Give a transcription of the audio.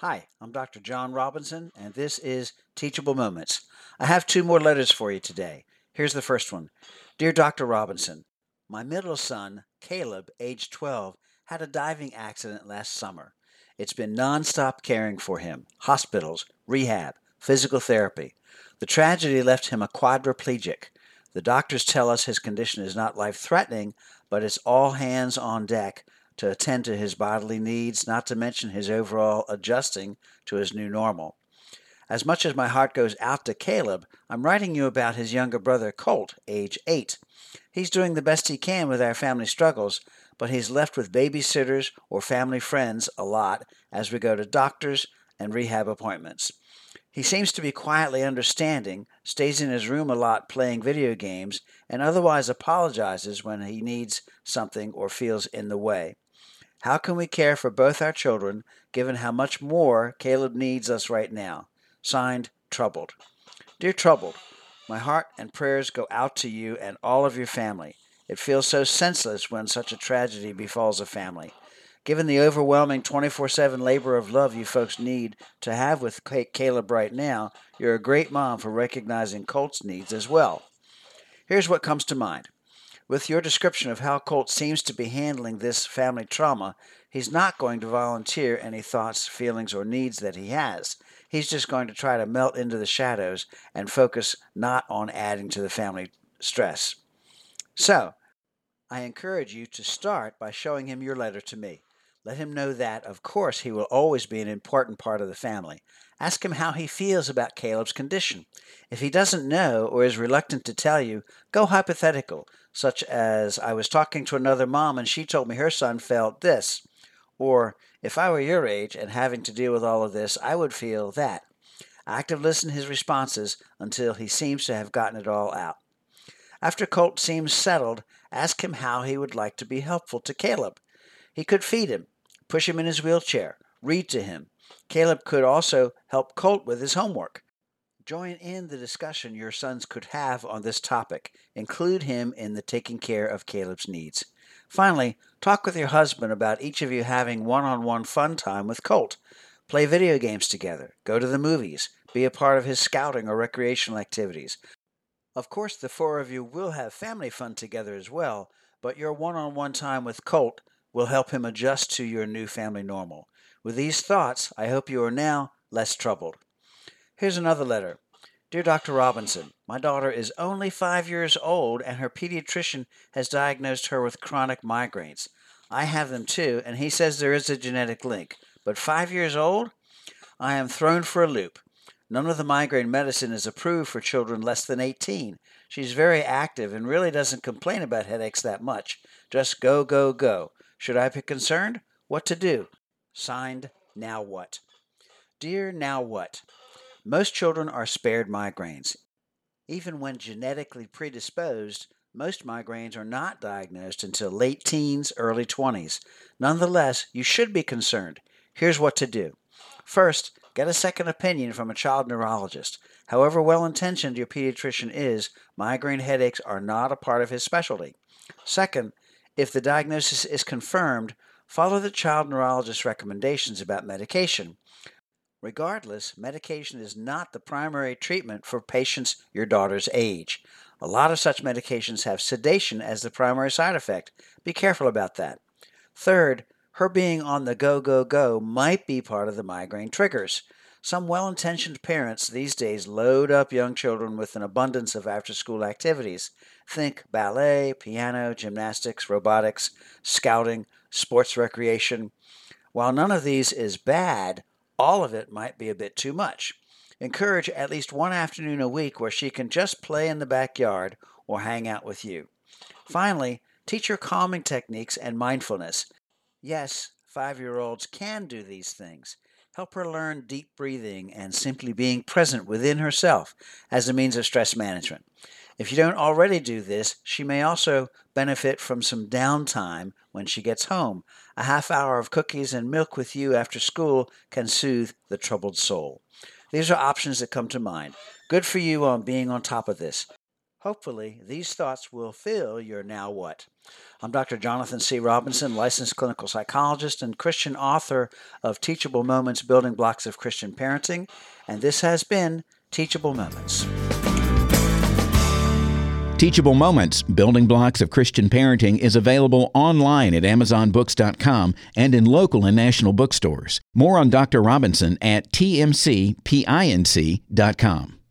Hi, I'm Dr. John Robinson, and this is Teachable Moments. I have two more letters for you today. Here's the first one. Dear Dr. Robinson, my middle son, Caleb, age 12, had a diving accident last summer. It's been nonstop caring for him, hospitals, rehab, physical therapy. The tragedy left him a quadriplegic. The doctors tell us his condition is not life threatening, but it's all hands on deck to attend to his bodily needs, not to mention his overall adjusting to his new normal. As much as my heart goes out to Caleb, I'm writing you about his younger brother, Colt, age 8. He's doing the best he can with our family struggles, but he's left with babysitters or family friends a lot as we go to doctors and rehab appointments. He seems to be quietly understanding, stays in his room a lot playing video games, and otherwise apologizes when he needs something or feels in the way. How can we care for both our children, given how much more Caleb needs us right now? Signed, Troubled. Dear Troubled, my heart and prayers go out to you and all of your family. It feels so senseless when such a tragedy befalls a family. Given the overwhelming 24/7 labor of love you folks need to have with Caleb right now, you're a great mom for recognizing Colt's needs as well. Here's what comes to mind. With your description of how Colt seems to be handling this family trauma, he's not going to volunteer any thoughts, feelings, or needs that he has. He's just going to try to melt into the shadows and focus not on adding to the family stress. So, I encourage you to start by showing him your letter to me. Let him know that, of course, he will always be an important part of the family. Ask him how he feels about Caleb's condition. If he doesn't know or is reluctant to tell you, go hypothetical, such as, I was talking to another mom and she told me her son felt this. Or, if I were your age and having to deal with all of this, I would feel that. Active listen to his responses until he seems to have gotten it all out. After Colt seems settled, ask him how he would like to be helpful to Caleb. He could feed him, push him in his wheelchair, read to him. Caleb could also help Colt with his homework. Join in the discussion your sons could have on this topic. Include him in the taking care of Caleb's needs. Finally, talk with your husband about each of you having one-on-one fun time with Colt. Play video games together, go to the movies, be a part of his scouting or recreational activities. Of course, the four of you will have family fun together as well, but your one-on-one time with Colt will help him adjust to your new family normal. With these thoughts, I hope you are now less troubled. Here's another letter. Dear Dr. Robinson, my daughter is only 5 years old and her pediatrician has diagnosed her with chronic migraines. I have them too, and he says there is a genetic link. But 5 years old? I am thrown for a loop. None of the migraine medicine is approved for children less than 18. She's very active and really doesn't complain about headaches that much. Just go, go, go. Should I be concerned? What to do? Signed, Now What? Dear Now What? Most children are spared migraines. Even when genetically predisposed, most migraines are not diagnosed until late teens, early 20s. Nonetheless, you should be concerned. Here's what to do. First, get a second opinion from a child neurologist. However well-intentioned your pediatrician is, migraine headaches are not a part of his specialty. Second, if the diagnosis is confirmed, follow the child neurologist's recommendations about medication. Regardless, medication is not the primary treatment for patients your daughter's age. A lot of such medications have sedation as the primary side effect. Be careful about that. Third, her being on the go, go, go might be part of the migraine triggers. Some well-intentioned parents these days load up young children with an abundance of after-school activities. Think ballet, piano, gymnastics, robotics, scouting, sports recreation. While none of these is bad, all of it might be a bit too much. Encourage at least one afternoon a week where she can just play in the backyard or hang out with you. Finally, teach her calming techniques and mindfulness. Yes, 5-year-olds can do these things. Help her learn deep breathing and simply being present within herself as a means of stress management. If you don't already do this, she may also benefit from some downtime when she gets home. A half hour of cookies and milk with you after school can soothe the troubled soul. These are options that come to mind. Good for you on being on top of this. Hopefully, these thoughts will fill your now what? I'm Dr. Jonathan C. Robinson, licensed clinical psychologist and Christian author of Teachable Moments, Building Blocks of Christian Parenting, and this has been Teachable Moments. Teachable Moments, Building Blocks of Christian Parenting is available online at AmazonBooks.com and in local and national bookstores. More on Dr. Robinson at tmcpinc.com.